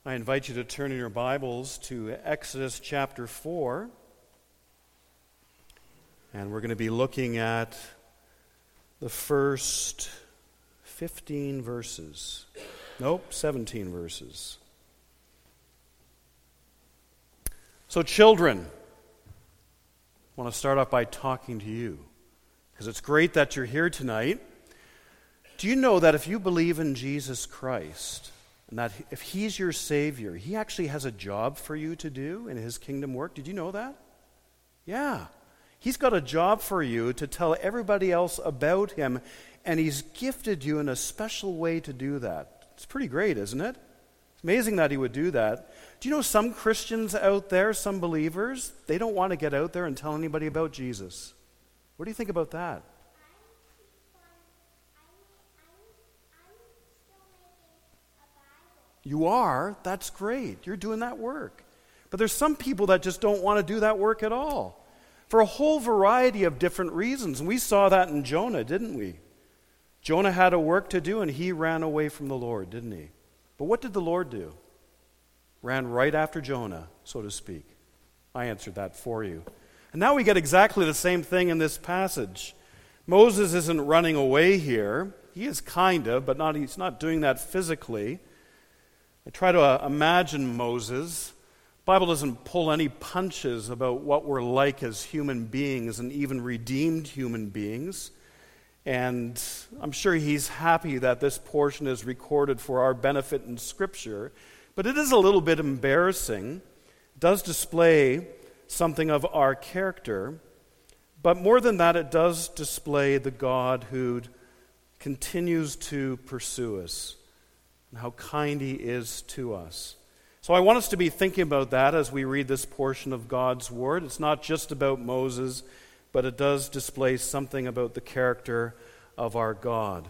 I invite you to turn in your Bibles to Exodus chapter 4. And we're going to be looking at the first 15 verses. Nope, 17 verses. So children, I want to start off by talking to you, because it's great that you're here tonight. Do you know that if you believe in Jesus Christ, and that if He's your Savior, He actually has a job for you to do in His kingdom work? Did you know that? Yeah. He's got a job for you to tell everybody else about Him, and He's gifted you in a special way to do that. It's pretty great, isn't it? It's amazing that He would do that. Do you know some Christians out there, some believers, they don't want to get out there and tell anybody about Jesus? What do you think about that? You are? That's great. You're doing that work. But there's some people that just don't want to do that work at all, for a whole variety of different reasons. And we saw that in Jonah, didn't we? Jonah had a work to do, and he ran away from the Lord, didn't he? But what did the Lord do? Ran right after Jonah, so to speak. I answered that for you. And now we get exactly the same thing in this passage. Moses isn't running away here. He is kind of, but he's not doing that physically. I try to imagine Moses. The Bible doesn't pull any punches about what we're like as human beings and even redeemed human beings. And I'm sure he's happy that this portion is recorded for our benefit in Scripture. But it is a little bit embarrassing. It does display something of our character. But more than that, it does display the God who continues to pursue us and how kind He is to us. So I want us to be thinking about that as we read this portion of God's Word. It's not just about Moses, but it does display something about the character of our God.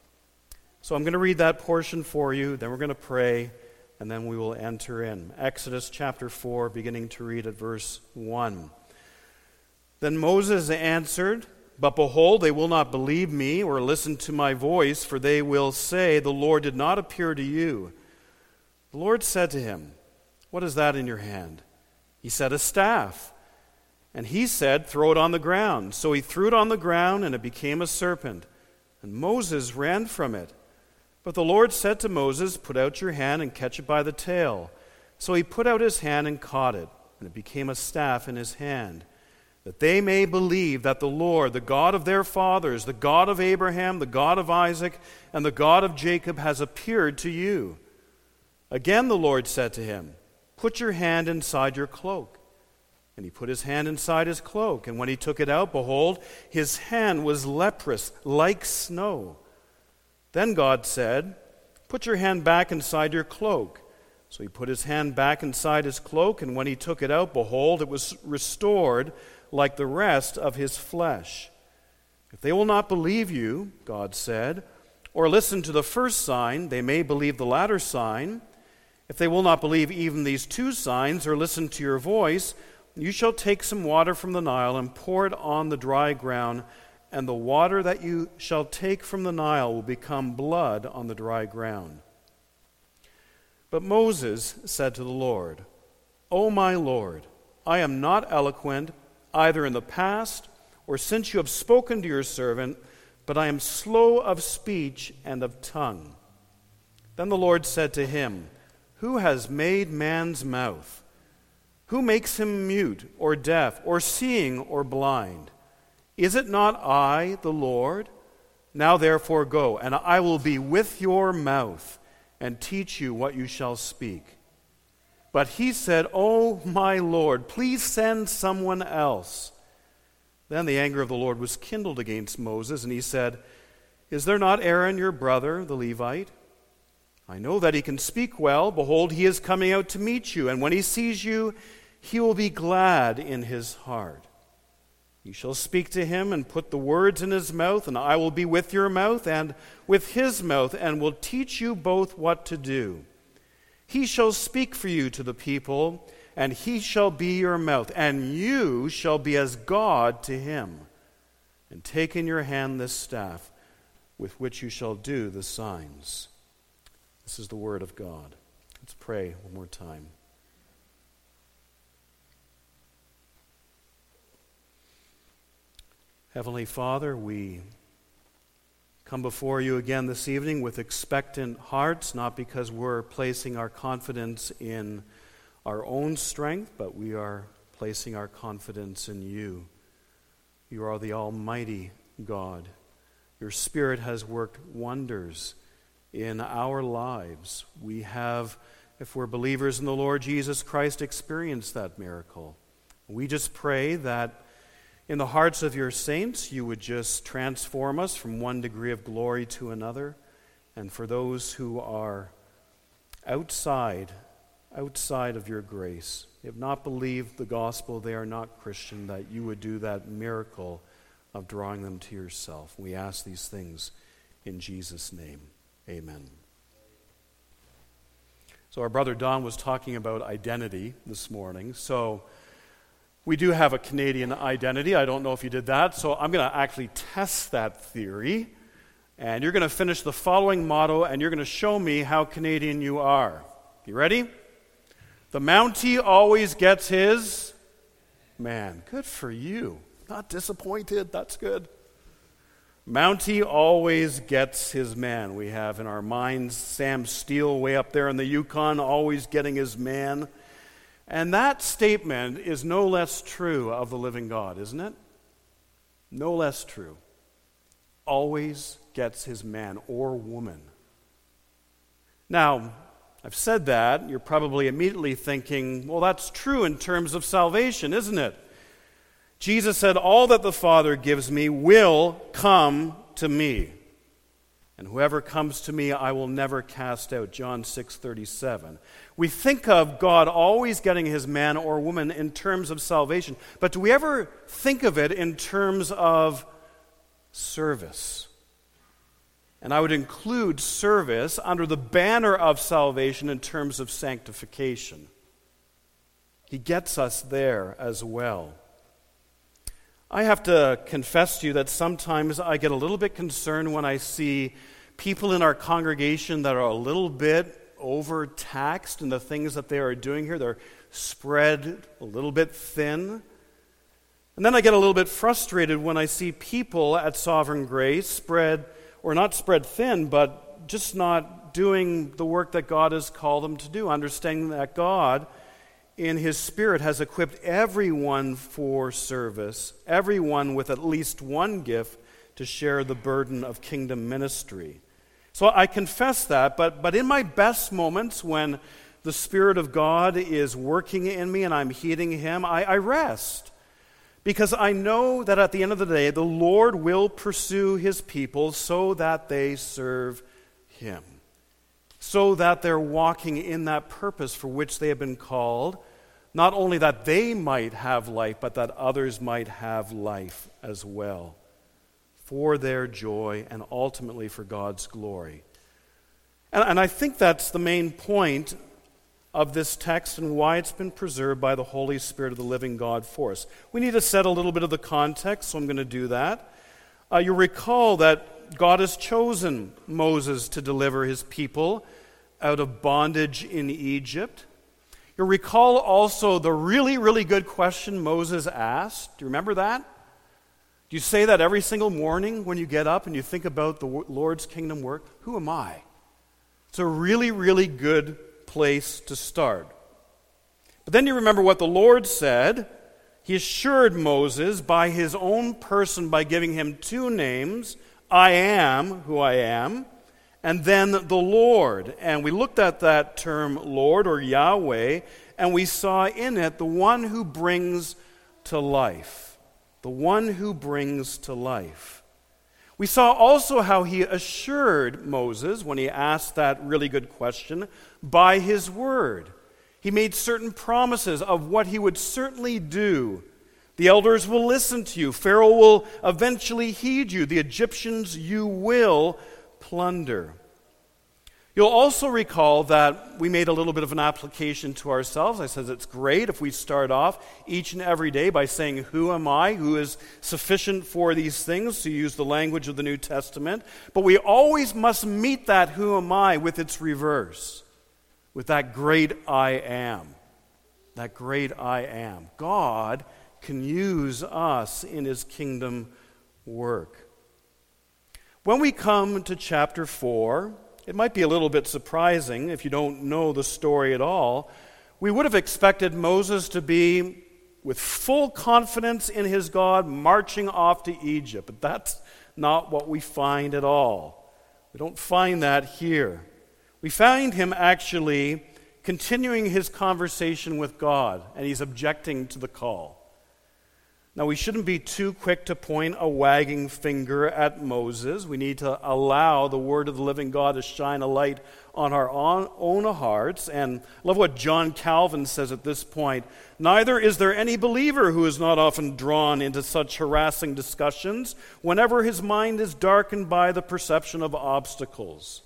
So I'm going to read that portion for you, then we're going to pray, and then we will enter in. Exodus chapter 4, beginning to read at verse 1. Then Moses answered, "But behold, they will not believe me or listen to my voice, for they will say, 'The Lord did not appear to you.' The Lord said to him, 'What is that in your hand?' He said, 'A staff.' And he said, 'Throw it on the ground.' So he threw it on the ground, and it became a serpent. And Moses ran from it. But the Lord said to Moses, 'Put out your hand and catch it by the tail.' So he put out his hand and caught it, and it became a staff in his hand, that they may believe that the Lord, the God of their fathers, the God of Abraham, the God of Isaac, and the God of Jacob, has appeared to you." Again the Lord said to him, "Put your hand inside your cloak." And he put his hand inside his cloak, and when he took it out, behold, his hand was leprous, like snow. Then God said, "Put your hand back inside your cloak." So he put his hand back inside his cloak, and when he took it out, behold, it was restored like the rest of his flesh. "If they will not believe you," God said, "or listen to the first sign, they may believe the latter sign. If they will not believe even these two signs, or listen to your voice, you shall take some water from the Nile and pour it on the dry ground, and the water that you shall take from the Nile will become blood on the dry ground." But Moses said to the Lord, "O my Lord, I am not eloquent, either in the past or since you have spoken to your servant, but I am slow of speech and of tongue." Then the Lord said to him, "Who has made man's mouth? Who makes him mute or deaf or seeing or blind? Is it not I, the Lord? Now therefore go, and I will be with your mouth and teach you what you shall speak." But he said, "Oh my Lord, please send someone else." Then the anger of the Lord was kindled against Moses, and he said, "Is there not Aaron your brother, the Levite? I know that he can speak well. Behold, he is coming out to meet you, and when he sees you, he will be glad in his heart. You shall speak to him and put the words in his mouth, and I will be with your mouth and with his mouth, and will teach you both what to do. He shall speak for you to the people, and he shall be your mouth, and you shall be as God to him. And take in your hand this staff, with which you shall do the signs." This is the word of God. Let's pray one more time. Heavenly Father, we come before you again this evening with expectant hearts, not because we're placing our confidence in our own strength, but we are placing our confidence in you. You are the Almighty God. Your Spirit has worked wonders in our lives. We have, if we're believers in the Lord Jesus Christ, experienced that miracle. We just pray that in the hearts of your saints, you would just transform us from one degree of glory to another. And for those who are outside of your grace, they have not believed the gospel, they are not Christian, that you would do that miracle of drawing them to yourself. We ask these things in Jesus' name. Amen. So our brother Don was talking about identity this morning. So we do have a Canadian identity. I don't know if you did that. So I'm going to actually test that theory. And you're going to finish the following motto, and you're going to show me how Canadian you are. You ready? The Mountie always gets his man. Good for you. Not disappointed. That's good. Mountie always gets his man. We have in our minds Sam Steele way up there in the Yukon always getting his man. And that statement is no less true of the living God, isn't it? No less true. Always gets his man or woman. Now, I've said that. You're probably immediately thinking, well, that's true in terms of salvation, isn't it? Jesus said, all that the Father gives me will come to me. And whoever comes to me, I will never cast out. John 6:37. We think of God always getting his man or woman in terms of salvation. But do we ever think of it in terms of service? And I would include service under the banner of salvation in terms of sanctification. He gets us there as well. I have to confess to you that sometimes I get a little bit concerned when I see people in our congregation that are a little bit overtaxed in the things that they are doing here. They're spread a little bit thin. And then I get a little bit frustrated when I see people at Sovereign Grace not spread thin, but just not doing the work that God has called them to do, understanding that God in his Spirit has equipped everyone for service, everyone with at least one gift to share the burden of kingdom ministry. So I confess that, but in my best moments when the Spirit of God is working in me and I'm heeding him, I rest. Because I know that at the end of the day, the Lord will pursue his people so that they serve him. So that they're walking in that purpose for which they have been called, not only that they might have life, but that others might have life as well, for their joy and ultimately for God's glory. And I think that's the main point of this text and why it's been preserved by the Holy Spirit of the living God for us. We need to set a little bit of the context, so I'm going to do that. You recall that God has chosen Moses to deliver his people out of bondage in Egypt. You recall also the really, really good question Moses asked. Do you remember that? Do you say that every single morning when you get up and you think about the Lord's kingdom work? Who am I? It's a really, really good place to start. But then you remember what the Lord said. He assured Moses by his own person by giving him two names, I am who I am, and then the Lord. And we looked at that term Lord or Yahweh, and we saw in it the one who brings to life. The one who brings to life. We saw also how he assured Moses, when he asked that really good question, by his word. He made certain promises of what he would certainly do. The elders will listen to you. Pharaoh will eventually heed you. The Egyptians you will plunder. You'll also recall that we made a little bit of an application to ourselves. I said it's great if we start off each and every day by saying, who am I? Who is sufficient for these things? To use the language of the New Testament. But we always must meet that who am I with its reverse. with that great I am. That great I am. God can use us in his kingdom work. When we come to chapter 4, it might be a little bit surprising if you don't know the story at all. We would have expected Moses to be, with full confidence in his God, marching off to Egypt. But that's not what we find at all. We don't find that here. We find him actually continuing his conversation with God, and he's objecting to the call. Now, we shouldn't be too quick to point a wagging finger at Moses. We need to allow the word of the living God to shine a light on our own hearts. And I love what John Calvin says at this point. Neither is there any believer who is not often drawn into such harassing discussions whenever his mind is darkened by the perception of obstacles.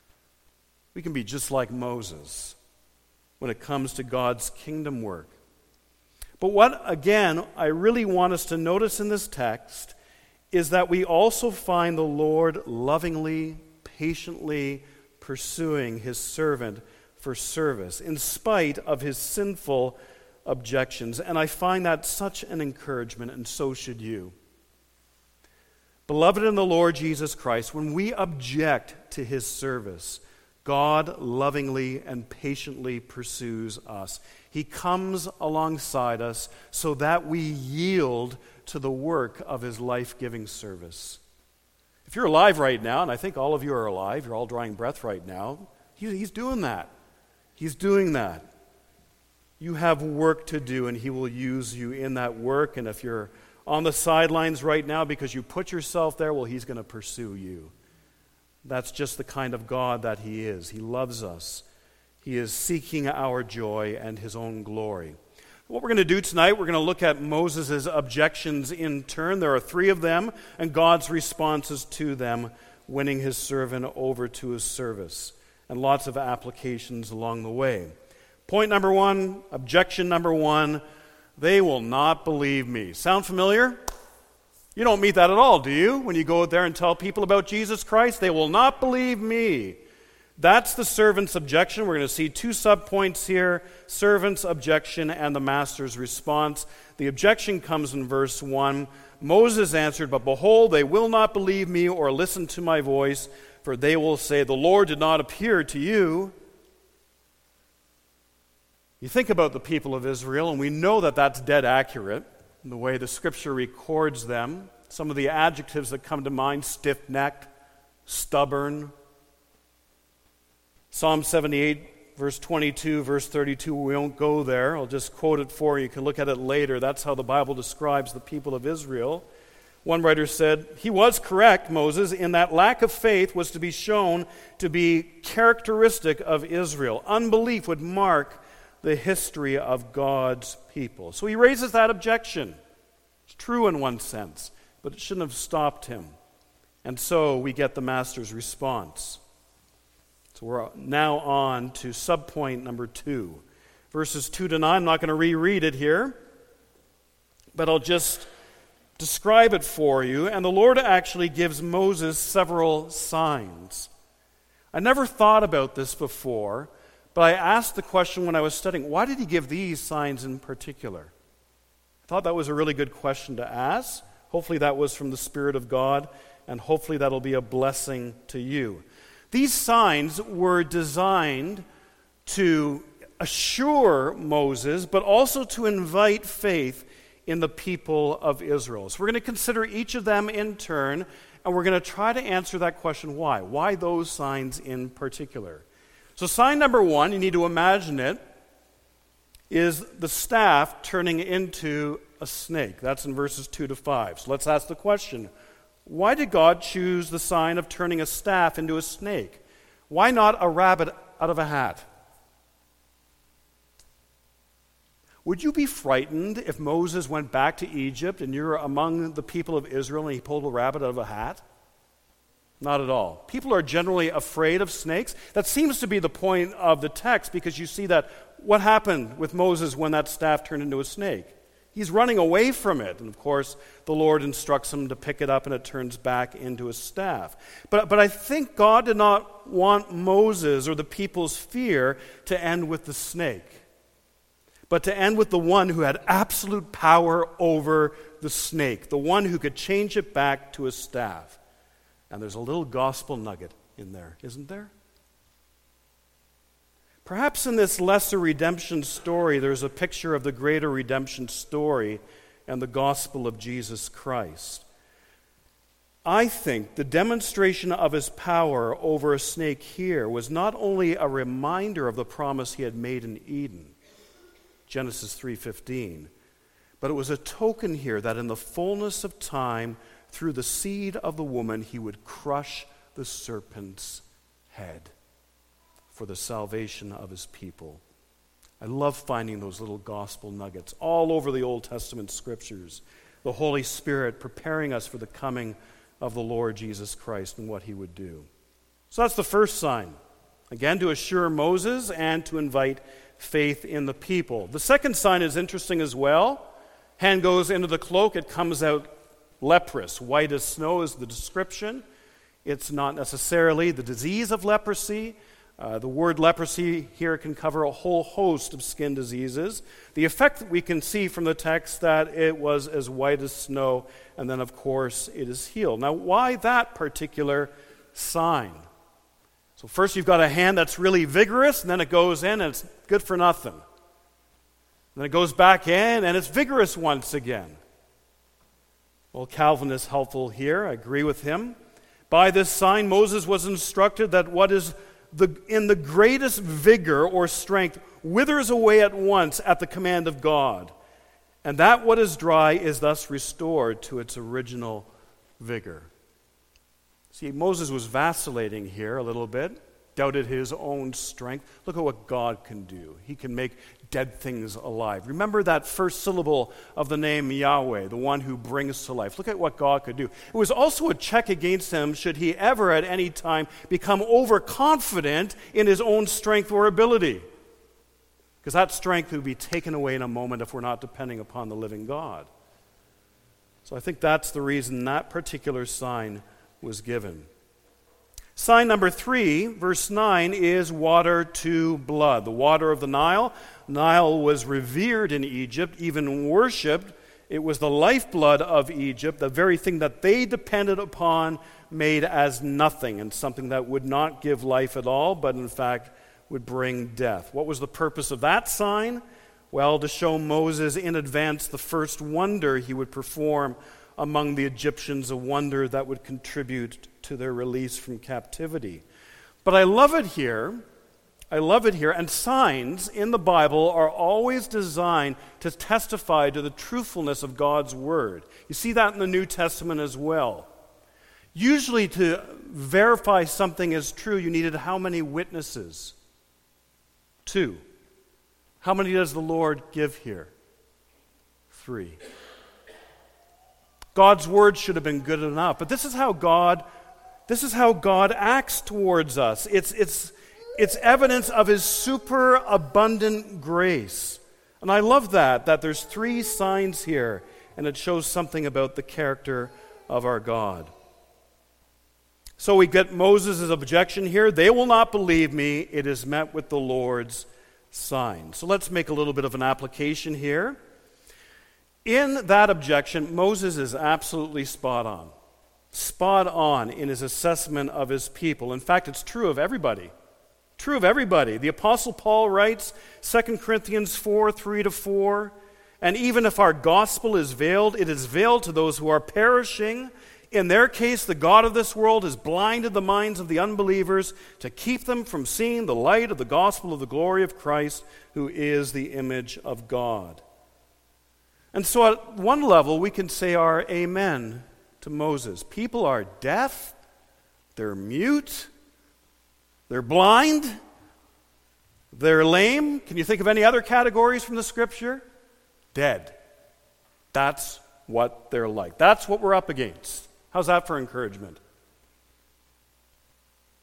We can be just like Moses when it comes to God's kingdom work. But what, again, I really want us to notice in this text is that we also find the Lord lovingly, patiently pursuing his servant for service, in spite of his sinful objections. And I find that such an encouragement, and so should you. Beloved in the Lord Jesus Christ, when we object to his service, God lovingly and patiently pursues us. He comes alongside us so that we yield to the work of his life-giving service. If you're alive right now, and I think all of you are alive, you're all drawing breath right now, he's doing that. He's doing that. You have work to do, and he will use you in that work. And if you're on the sidelines right now because you put yourself there, well, he's going to pursue you. That's just the kind of God that he is. He loves us. He is seeking our joy and his own glory. What we're going to do tonight, we're going to look at Moses' objections in turn. There are 3 of them, and God's responses to them, winning his servant over to his service, and lots of applications along the way. Point number 1, objection number 1, they will not believe me. Sound familiar? You don't meet that at all, do you? When you go out there and tell people about Jesus Christ, they will not believe me. That's the servant's objection. We're going to see 2 subpoints here, servant's objection and the master's response. The objection comes in verse 1. Moses answered, "But behold, they will not believe me or listen to my voice, for they will say, 'The Lord did not appear to you.'" You think about the people of Israel, and we know that that's dead accurate in the way the Scripture records them. Some of the adjectives that come to mind: stiff-necked, stubborn. Psalm 78, verse 22, verse 32, we won't go there. I'll just quote it for you. You can look at it later. That's how the Bible describes the people of Israel. One writer said, "He was correct, Moses, in that lack of faith was to be shown to be characteristic of Israel. Unbelief would mark the history of God's people." So he raises that objection. It's true in one sense, but it shouldn't have stopped him. And so we get the master's response. So we're now on to subpoint number 2. Verses 2 to 9, I'm not going to reread it here, but I'll just describe it for you. And the Lord actually gives Moses several signs. I never thought about this before, but I asked the question when I was studying, why did he give these signs in particular? I thought that was a really good question to ask. Hopefully that was from the Spirit of God, and hopefully that'll be a blessing to you. These signs were designed to assure Moses, but also to invite faith in the people of Israel. So we're going to consider each of them in turn, and we're going to try to answer that question, why? Why those signs in particular? So sign number 1, you need to imagine it, is the staff turning into a snake. That's in verses 2 to 5. So let's ask the question, why did God choose the sign of turning a staff into a snake? Why not a rabbit out of a hat? Would you be frightened if Moses went back to Egypt and you're among the people of Israel and he pulled a rabbit out of a hat? Not at all. People are generally afraid of snakes. That seems to be the point of the text, because you see that what happened with Moses when that staff turned into a snake? He's running away from it. And of course, the Lord instructs him to pick it up and it turns back into a staff. But I think God did not want Moses or the people's fear to end with the snake, but to end with the one who had absolute power over the snake, the one who could change it back to a staff. And there's a little gospel nugget in there, isn't there? Perhaps in this lesser redemption story, there's a picture of the greater redemption story and the gospel of Jesus Christ. I think the demonstration of his power over a snake here was not only a reminder of the promise he had made in Eden, Genesis 3:15, but it was a token here that in the fullness of time, through the seed of the woman, he would crush the serpent's head for the salvation of his people. I love finding those little gospel nuggets all over the Old Testament scriptures. The Holy Spirit preparing us for the coming of the Lord Jesus Christ and what he would do. So that's the first sign. Again, to assure Moses and to invite faith in the people. The second sign is interesting as well. Hand goes into the cloak, it comes out leprous. White as snow is the description. It's not necessarily the disease of leprosy. The word leprosy here can cover a whole host of skin diseases. The effect that we can see from the text that it was as white as snow, and then of course it is healed. Now why that particular sign? So first you've got a hand that's really vigorous, and then it goes in and it's good for nothing. And then it goes back in and it's vigorous once again. Well, Calvin is helpful here. I agree with him. By this sign, Moses was instructed that what is in the greatest vigor or strength withers away at once at the command of God, and that what is dry is thus restored to its original vigor. See, Moses was vacillating here a little bit, doubted his own strength. Look at what God can do. He can make dead things alive. Remember that first syllable of the name Yahweh, the one who brings to life. Look at what God could do. It was also a check against him should he ever at any time become overconfident in his own strength or ability. Because that strength would be taken away in a moment if we're not depending upon the living God. So I think that's the reason that particular sign was given. Sign number 3, verse 9, is water to blood. The water of the Nile. Nile was revered in Egypt, even worshipped. It was the lifeblood of Egypt, the very thing that they depended upon, made as nothing, and something that would not give life at all, but in fact would bring death. What was the purpose of that sign? Well, to show Moses in advance the first wonder he would perform among the Egyptians, a wonder that would contribute to their release from captivity. But I love it here, and signs in the Bible are always designed to testify to the truthfulness of God's Word. You see that in the New Testament as well. Usually to verify something is true, you needed how many witnesses? 2. How many does the Lord give here? 3. God's word should have been good enough. But this is how God acts towards us. It's evidence of his superabundant grace. And I love that there's 3 signs here, and it shows something about the character of our God. So we get Moses' objection here. They will not believe me. It is met with the Lord's sign. So let's make a little bit of an application here. In that objection, Moses is absolutely spot on in his assessment of his people. In fact, it's true of everybody. True of everybody. The Apostle Paul writes, 2 Corinthians 4, 3-4, and even if our gospel is veiled, it is veiled to those who are perishing. In their case, the God of this world has blinded the minds of the unbelievers to keep them from seeing the light of the gospel of the glory of Christ, who is the image of God. And so at one level, we can say our amen to Moses. People are deaf, they're mute, they're blind, they're lame. Can you think of any other categories from the Scripture? Dead. That's what they're like. That's what we're up against. How's that for encouragement?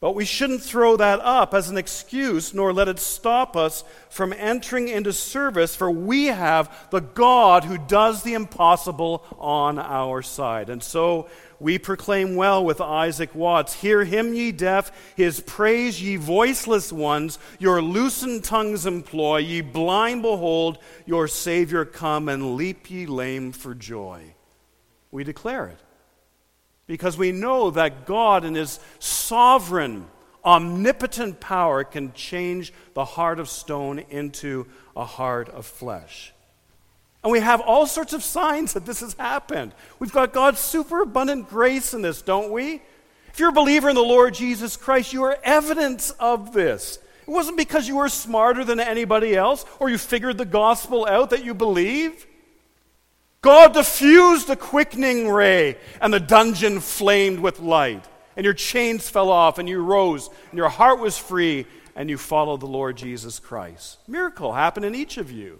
But we shouldn't throw that up as an excuse, nor let it stop us from entering into service, for we have the God who does the impossible on our side. And so we proclaim well with Isaac Watts, "Hear him, ye deaf, his praise, ye voiceless ones, your loosened tongues employ, ye blind behold, your Savior come, and leap ye lame for joy." We declare it, because we know that God in his sovereign, omnipotent power can change the heart of stone into a heart of flesh. And we have all sorts of signs that this has happened. We've got God's superabundant grace in this, don't we? If you're a believer in the Lord Jesus Christ, you are evidence of this. It wasn't because you were smarter than anybody else or you figured the gospel out that you believe. God diffused a quickening ray, and the dungeon flamed with light, and your chains fell off, and you rose, and your heart was free, and you followed the Lord Jesus Christ. Miracle happened in each of you.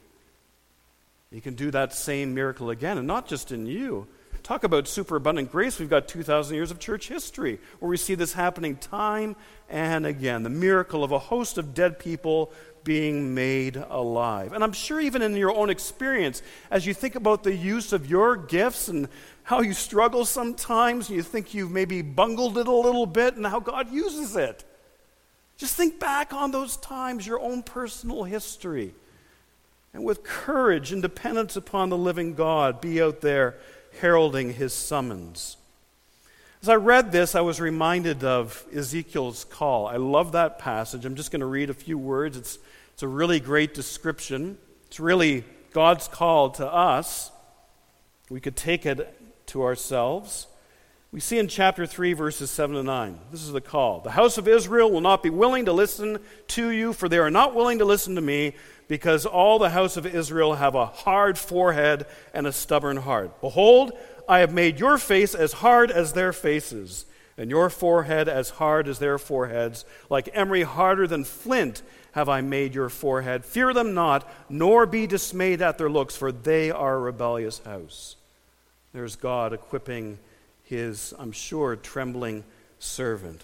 He can do that same miracle again, and not just in you. Talk about superabundant grace. We've got 2,000 years of church history where we see this happening time and again. The miracle of a host of dead people being made alive. And I'm sure even in your own experience, as you think about the use of your gifts and how you struggle sometimes, and you think you've maybe bungled it a little bit and how God uses it. Just think back on those times, your own personal history. And with courage and dependence upon the living God, be out there heralding his summons. As I read this, I was reminded of Ezekiel's call. I love that passage. I'm just going to read a few words. It's a really great description. It's really God's call to us. We could take it to ourselves. We see in chapter 3, verses 7 to 9. This is the call. "The house of Israel will not be willing to listen to you, for they are not willing to listen to me, because all the house of Israel have a hard forehead and a stubborn heart. Behold, I have made your face as hard as their faces, and your forehead as hard as their foreheads. Like emery, harder than flint, have I made your forehead. Fear them not, nor be dismayed at their looks, for they are a rebellious house." There's God equipping his, I'm sure, trembling servant.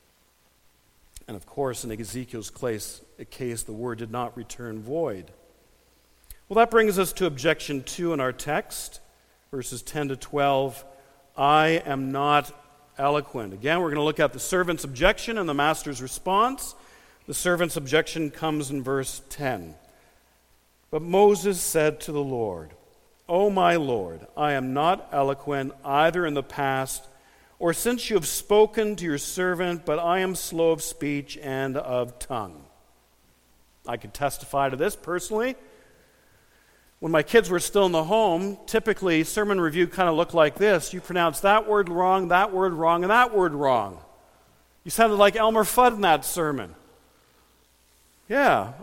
And of course, in Ezekiel's case, the word did not return void. Well, that brings us to objection 2 in our text, verses 10 to 12. "I am not eloquent." Again, we're going to look at the servant's objection and the master's response. The servant's objection comes in verse 10. "But Moses said to the Lord, O my Lord, I am not eloquent either in the past or since you have spoken to your servant, but I am slow of speech and of tongue." I can testify to this personally. When my kids were still in the home, typically sermon review kind of looked like this. You pronounce that word wrong, and that word wrong. You sounded like Elmer Fudd in that sermon. Yeah,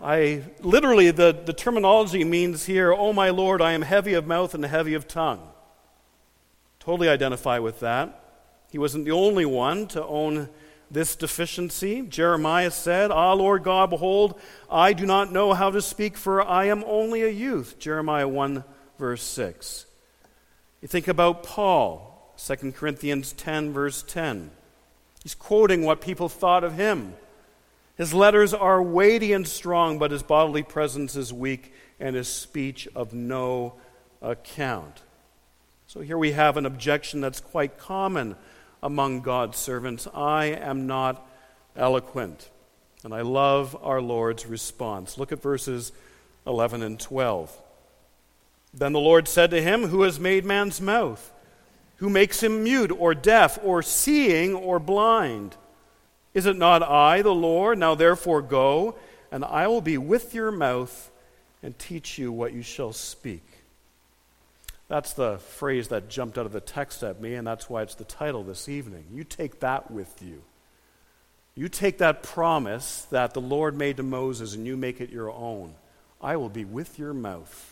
the terminology means here, "Oh my Lord, I am heavy of mouth and heavy of tongue." Totally identify with that. He wasn't the only one to own this deficiency. Jeremiah said, "Ah, Lord God, behold, I do not know how to speak, for I am only a youth." Jeremiah 1, verse 6. You think about Paul, 2 Corinthians 10, verse 10. He's quoting what people thought of him. His letters are weighty and strong, but his bodily presence is weak, and his speech of no account. So here we have an objection that's quite common among God's servants. "I am not eloquent." And I love our Lord's response. Look at verses 11 and 12. "Then the Lord said to him, Who has made man's mouth? Who makes him mute or deaf or seeing or blind? Is it not I, the Lord? Now therefore go, and I will be with your mouth and teach you what you shall speak." That's the phrase that jumped out of the text at me, and that's why it's the title this evening. You take that with you. You take that promise that the Lord made to Moses and you make it your own. I will be with your mouth.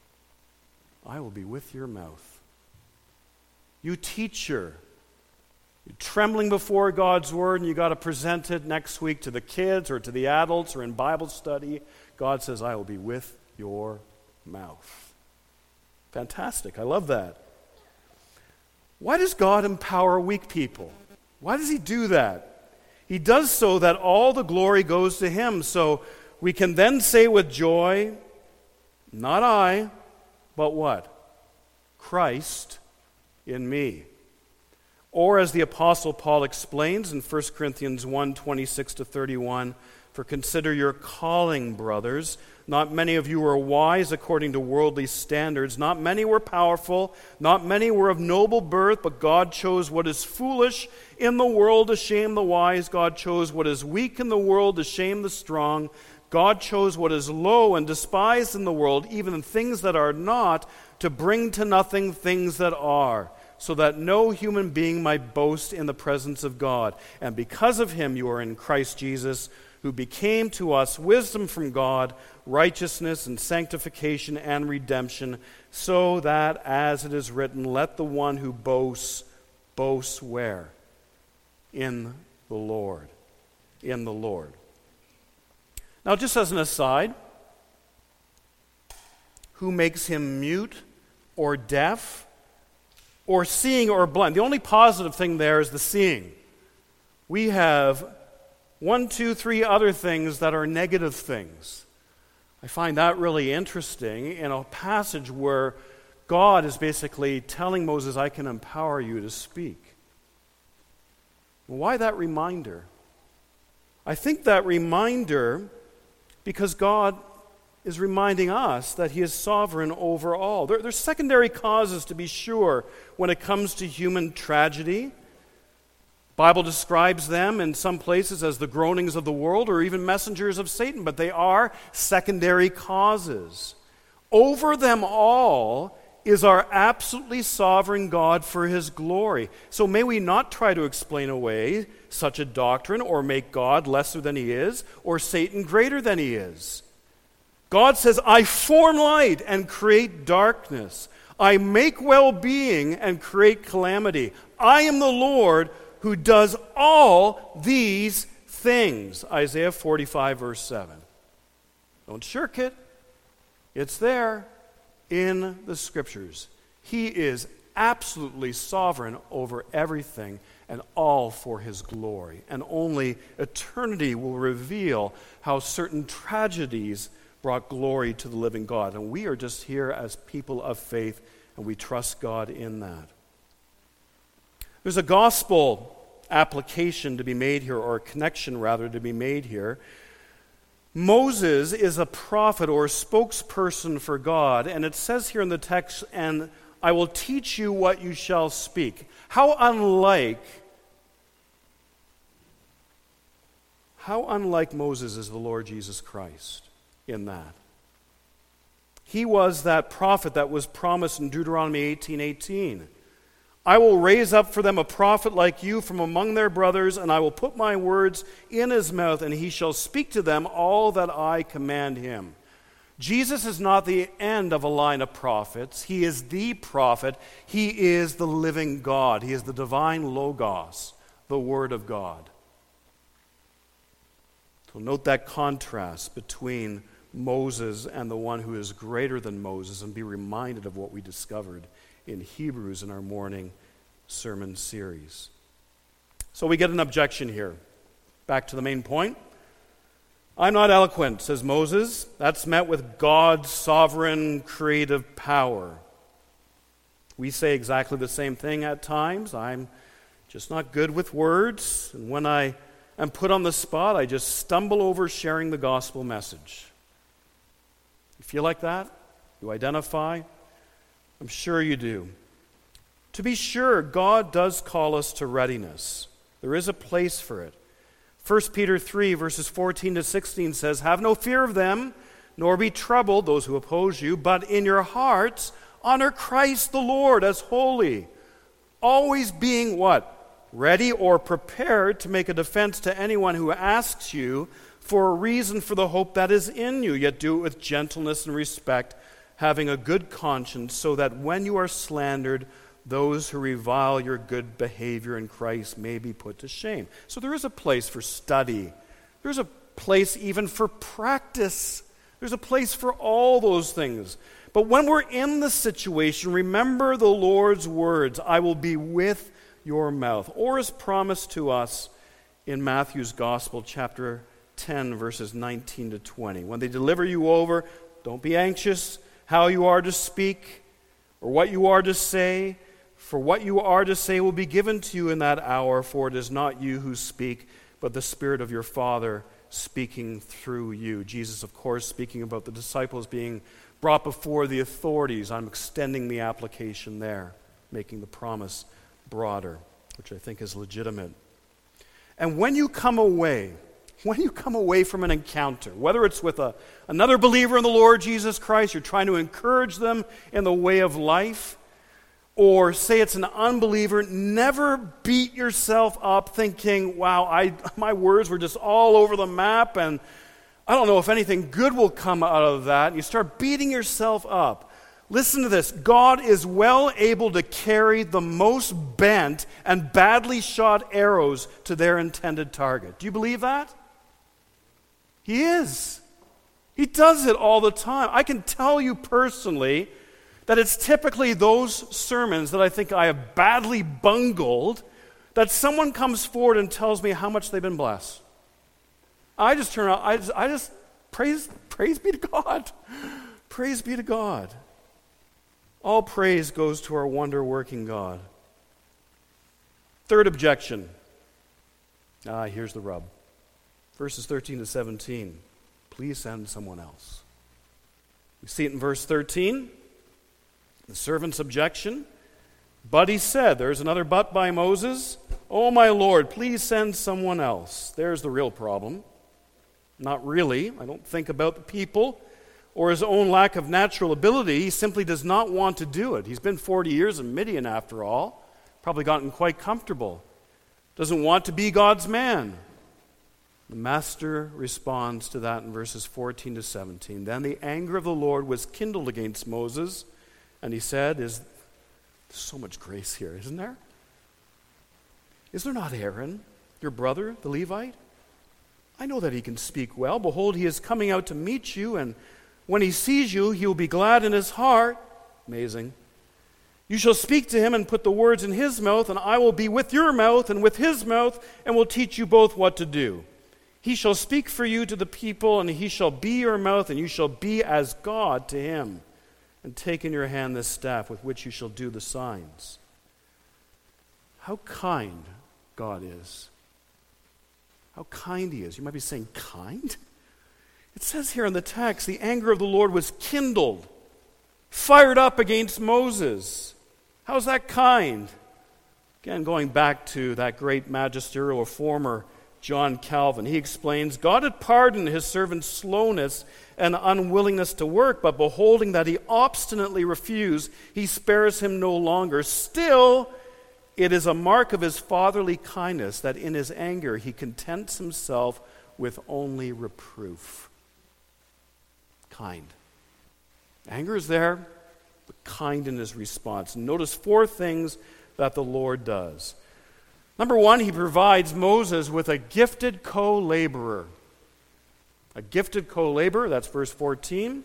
I will be with your mouth. You teacher, you're trembling before God's word, and you got to present it next week to the kids or to the adults or in Bible study. God says, I will be with your mouth. Fantastic. I love that. Why does God empower weak people? Why does he do that? He does so that all the glory goes to him. So we can then say with joy, not I, but what? Christ in me. Or as the Apostle Paul explains in 1 Corinthians 1:26-31, for consider your calling, brothers. Not many of you were wise according to worldly standards. Not many were powerful. Not many were of noble birth, but God chose what is foolish in the world to shame the wise. God chose what is weak in the world to shame the strong. God chose what is low and despised in the world, even things that are not, to bring to nothing things that are, so that no human being might boast in the presence of God. And because of him you are in Christ Jesus, who became to us wisdom from God, righteousness and sanctification and redemption, so that, as it is written, let the one who boasts, boast where? In the Lord. In the Lord. Now, just as an aside, who makes him mute or deaf or seeing or blind? The only positive thing there is the seeing. We have 1, 2, 3 other things that are negative things. I find that really interesting in a passage where God is basically telling Moses, I can empower you to speak. Why that reminder? I think that reminder because God is reminding us that he is sovereign over all. There's secondary causes, to be sure, when it comes to human tragedy. Bible describes them in some places as the groanings of the world or even messengers of Satan, but they are secondary causes. Over them all is our absolutely sovereign God for his glory. So may we not try to explain away such a doctrine or make God lesser than he is or Satan greater than he is. God says, I form light and create darkness. I make well-being and create calamity. I am the Lord who does all these things. Isaiah 45, verse 7. Don't shirk it. It's there in the Scriptures. He is absolutely sovereign over everything and all for his glory. And only eternity will reveal how certain tragedies brought glory to the living God. And we are just here as people of faith, and we trust God in that. There's a gospel application to be made here, or a connection rather to be made here. Moses is a prophet or a spokesperson for God, and it says here in the text, and I will teach you what you shall speak. How unlike Moses is the Lord Jesus Christ in that. He was that prophet that was promised in Deuteronomy 18:18. I will raise up for them a prophet like you from among their brothers, and I will put my words in his mouth, and he shall speak to them all that I command him. Jesus is not the end of a line of prophets. He is the prophet. He is the living God. He is the divine Logos, the Word of God. So note that contrast between Moses and the one who is greater than Moses, and be reminded of what we discovered in Hebrews in our morning sermon series. So we get an objection here. Back to the main point. I'm not eloquent, says Moses. That's met with God's sovereign creative power. We say exactly the same thing at times. I'm just not good with words, and when I am put on the spot, I just stumble over sharing the gospel message. You feel like that? You identify? I'm sure you do. To be sure, God does call us to readiness. There is a place for it. 1 Peter 3, verses 14-16 says, have no fear of them, nor be troubled, those who oppose you, but in your hearts honor Christ the Lord as holy, always being what? Ready or prepared to make a defense to anyone who asks you for a reason for the hope that is in you, yet do it with gentleness and respect, having a good conscience, so that when you are slandered, those who revile your good behavior in Christ may be put to shame. So there is a place for study. There's a place even for practice. There's a place for all those things. But when we're in the situation, remember the Lord's words, I will be with your mouth. Or as promised to us in Matthew's Gospel, chapter 10, verses 19 to 20. When they deliver you over, don't be anxious how you are to speak or what you are to say, for what you are to say will be given to you in that hour, for it is not you who speak, but the Spirit of your Father speaking through you. Jesus, of course, speaking about the disciples being brought before the authorities. I'm extending the application there, making the promise broader, which I think is legitimate. And when you come away from an encounter, whether it's with another believer in the Lord Jesus Christ, you're trying to encourage them in the way of life, or say it's an unbeliever, never beat yourself up thinking, wow, my words were just all over the map and I don't know if anything good will come out of that. You start beating yourself up. Listen to this. God is well able to carry the most bent and badly shot arrows to their intended target. Do you believe that? He is. He does it all the time. I can tell you personally that it's typically those sermons that I think I have badly bungled that someone comes forward and tells me how much they've been blessed. I just turn around, I just praise be to God. Praise be to God. All praise goes to our wonder-working God. Third objection. Here's the rub. Verses 13 to 17. Please send someone else. We see it in verse 13. The servant's objection. But he said, there's another but by Moses. Oh, my Lord, please send someone else. There's the real problem. Not really. I don't think about the people or his own lack of natural ability. He simply does not want to do it. He's been 40 years in Midian after all. Probably gotten quite comfortable. Doesn't want to be God's man. The master responds to that in verses 14 to 17. Then the anger of the Lord was kindled against Moses, and he said, there's so much grace here, isn't there? Is there not Aaron, your brother, the Levite? I know that he can speak well. Behold, he is coming out to meet you, and when he sees you, he will be glad in his heart. Amazing. You shall speak to him and put the words in his mouth, and I will be with your mouth and with his mouth, and will teach you both what to do. He shall speak for you to the people, and he shall be your mouth, and you shall be as God to him. And take in your hand this staff with which you shall do the signs. How kind God is. How kind he is. You might be saying, kind? It says here in the text, the anger of the Lord was kindled, fired up against Moses. How's that kind? Again, going back to that great magisterial reformer, John Calvin, he explains, God had pardoned his servant's slowness and unwillingness to work, but beholding that he obstinately refused, he spares him no longer. Still, it is a mark of his fatherly kindness that in his anger he contents himself with only reproof. Kind. Anger is there, but kind in his response. Notice 4 things that the Lord does. Number 1, he provides Moses with a gifted co-laborer. A gifted co-laborer, that's verse 14.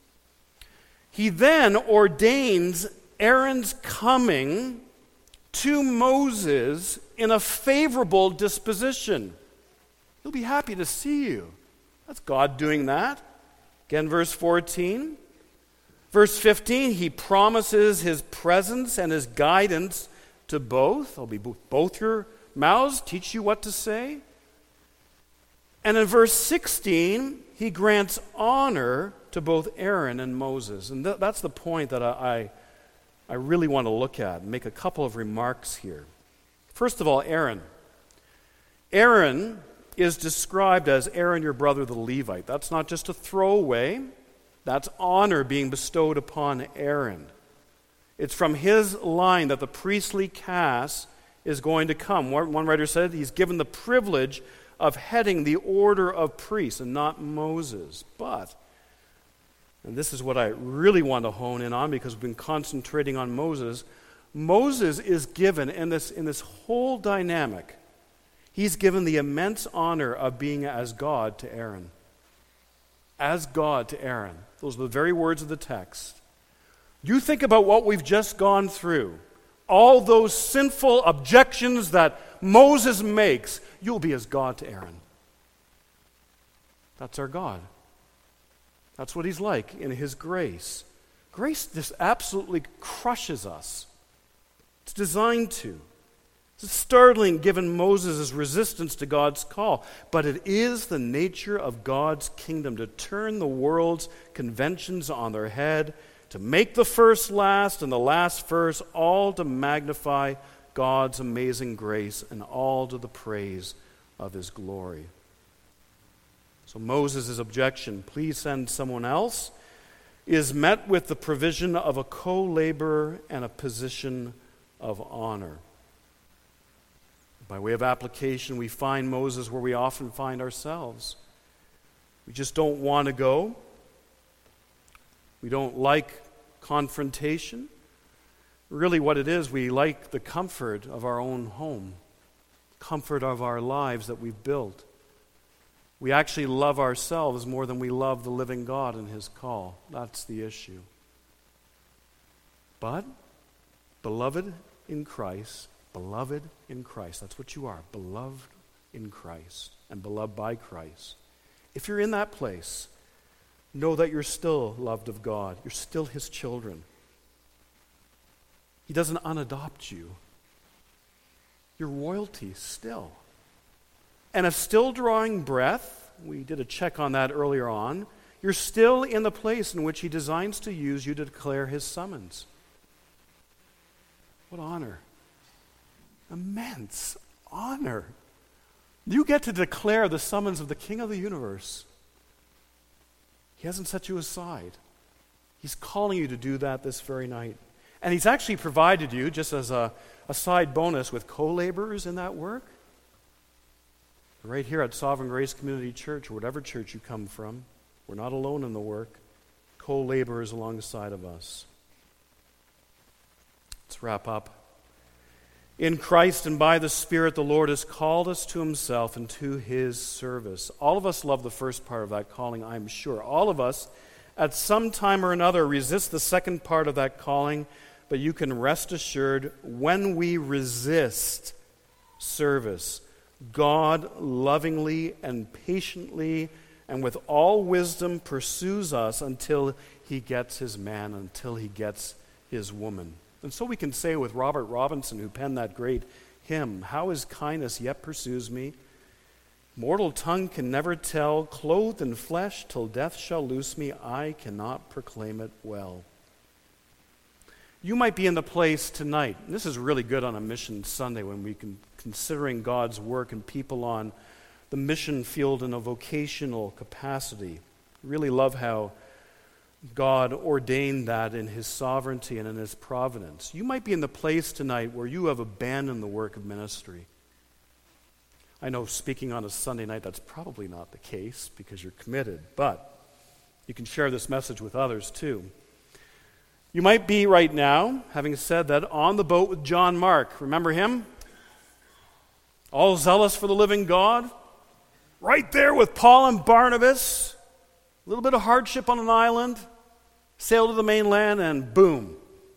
He then ordains Aaron's coming to Moses in a favorable disposition. He'll be happy to see you. That's God doing that. Again, verse 14. Verse 15, he promises his presence and his guidance to both. I'll be both your mouths, teach you what to say. And in verse 16, he grants honor to both Aaron and Moses. And that's the point that I really want to look at and make a couple of remarks here. First of all, Aaron. Aaron is described as Aaron, your brother, the Levite. That's not just a throwaway. That's honor being bestowed upon Aaron. It's from his line that the priestly caste is going to come. One writer said he's given the privilege of heading the order of priests and not Moses. But, and this is what I really want to hone in on because we've been concentrating on Moses, Moses is given in this whole dynamic, he's given the immense honor of being as God to Aaron. As God to Aaron. Those are the very words of the text. You think about what we've just gone through. All those sinful objections that Moses makes, you'll be as God to Aaron. That's our God. That's what he's like in his grace. Grace just absolutely crushes us. It's designed to. It's startling given Moses' resistance to God's call, but it is the nature of God's kingdom to turn the world's conventions on their head, to make the first last and the last first, all to magnify God's amazing grace and all to the praise of his glory. So Moses' objection, please send someone else, is met with the provision of a co-laborer and a position of honor. By way of application, we find Moses where we often find ourselves. We just don't want to go. We don't like confrontation. Really what it is, we like the comfort of our own home, comfort of our lives that we've built. We actually love ourselves more than we love the living God and his call. That's the issue. But, beloved in Christ, that's what you are, beloved in Christ and beloved by Christ. If you're in that place, know that you're still loved of God. You're still his children. He doesn't unadopt you. You're royalty still. And if still drawing breath, we did a check on that earlier on, you're still in the place in which he designs to use you to declare his summons. What honor. Immense honor. You get to declare the summons of the King of the universe. He hasn't set you aside. He's calling you to do that this very night. And he's actually provided you, just as a side bonus, with co-laborers in that work. Right here at Sovereign Grace Community Church, or whatever church you come from, we're not alone in the work. Co-laborers alongside of us. Let's wrap up. In Christ and by the Spirit, the Lord has called us to himself and to his service. All of us love the first part of that calling, I'm sure. All of us, at some time or another, resist the second part of that calling, but you can rest assured, when we resist service, God lovingly and patiently and with all wisdom pursues us until he gets his man, until he gets his woman. And so we can say with Robert Robinson, who penned that great hymn, how his kindness yet pursues me. Mortal tongue can never tell, clothed in flesh till death shall loose me, I cannot proclaim it well. You might be in the place tonight, and this is really good on a Mission Sunday when we can considering God's work and people on the mission field in a vocational capacity. Really love how God ordained that in his sovereignty and in his providence. You might be in the place tonight where you have abandoned the work of ministry. I know speaking on a Sunday night, that's probably not the case because you're committed, but you can share this message with others too. You might be right now, having said that, on the boat with John Mark. Remember him? All zealous for the living God. Right there with Paul and Barnabas. A little bit of hardship on an island, sail to the mainland, and boom.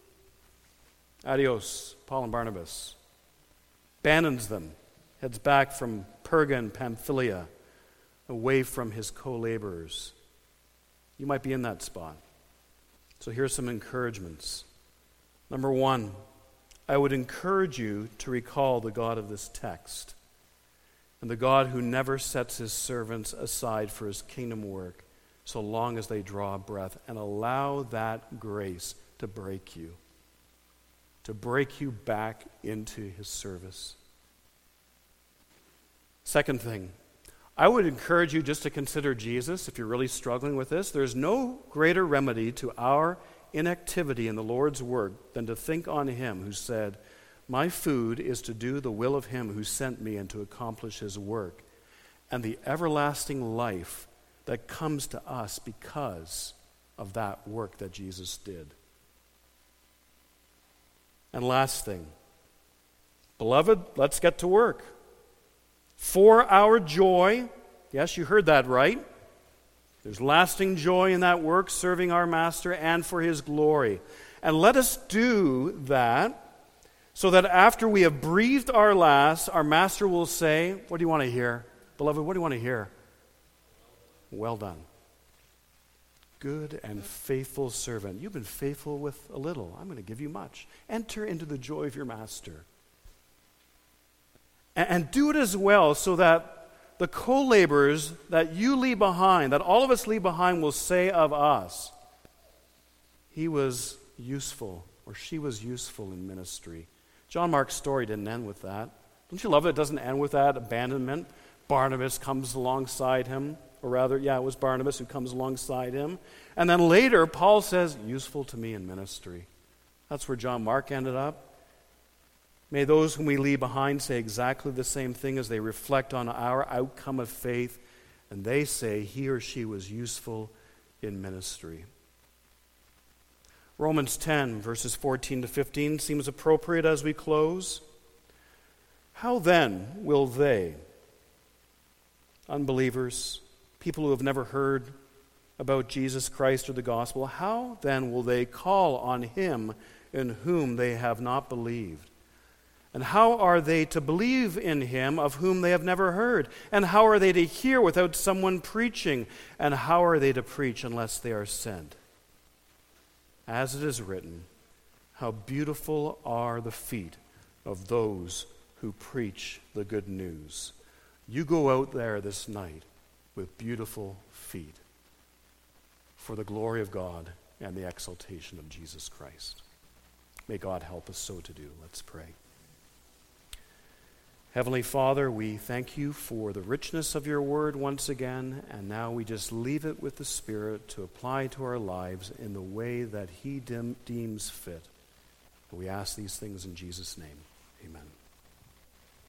Adios, Paul and Barnabas. Abandons them, heads back from Perga and Pamphylia, away from his co-laborers. You might be in that spot. So here's some encouragements. Number one, I would encourage you to recall the God of this text and the God who never sets his servants aside for his kingdom work, so long as they draw breath, and allow that grace to break you back into his service. Second thing, I would encourage you just to consider Jesus if you're really struggling with this. There's no greater remedy to our inactivity in the Lord's work than to think on him who said, my food is to do the will of him who sent me and to accomplish his work, and the everlasting life that comes to us because of that work that Jesus did. And last thing, beloved, let's get to work. For our joy, yes, you heard that right. There's lasting joy in that work, serving our Master and for his glory. And let us do that so that after we have breathed our last, our master will say, what do you want to hear? Beloved, what do you want to hear? Well done. Good and faithful servant. You've been faithful with a little. I'm going to give you much. Enter into the joy of your master. And do it as well so that the co-laborers that you leave behind, that all of us leave behind, will say of us, he was useful or she was useful in ministry. John Mark's story didn't end with that. Don't you love it? It doesn't end with that abandonment. Barnabas comes alongside him, or rather, it was Barnabas who comes alongside him. And then later, Paul says, useful to me in ministry. That's where John Mark ended up. May those whom we leave behind say exactly the same thing as they reflect on our outcome of faith, and they say he or she was useful in ministry. Romans 10, verses 14 to 15 seems appropriate as we close. How then will they, unbelievers, people who have never heard about Jesus Christ or the gospel, how then will they call on him in whom they have not believed? And how are they to believe in him of whom they have never heard? And how are they to hear without someone preaching? And how are they to preach unless they are sent? As it is written, how beautiful are the feet of those who preach the good news. You go out there this night with beautiful feet for the glory of God and the exaltation of Jesus Christ. May God help us so to do. Let's pray. Heavenly Father, we thank you for the richness of your word once again, and now we just leave it with the Spirit to apply to our lives in the way that he deems fit. We ask these things in Jesus' name. Amen.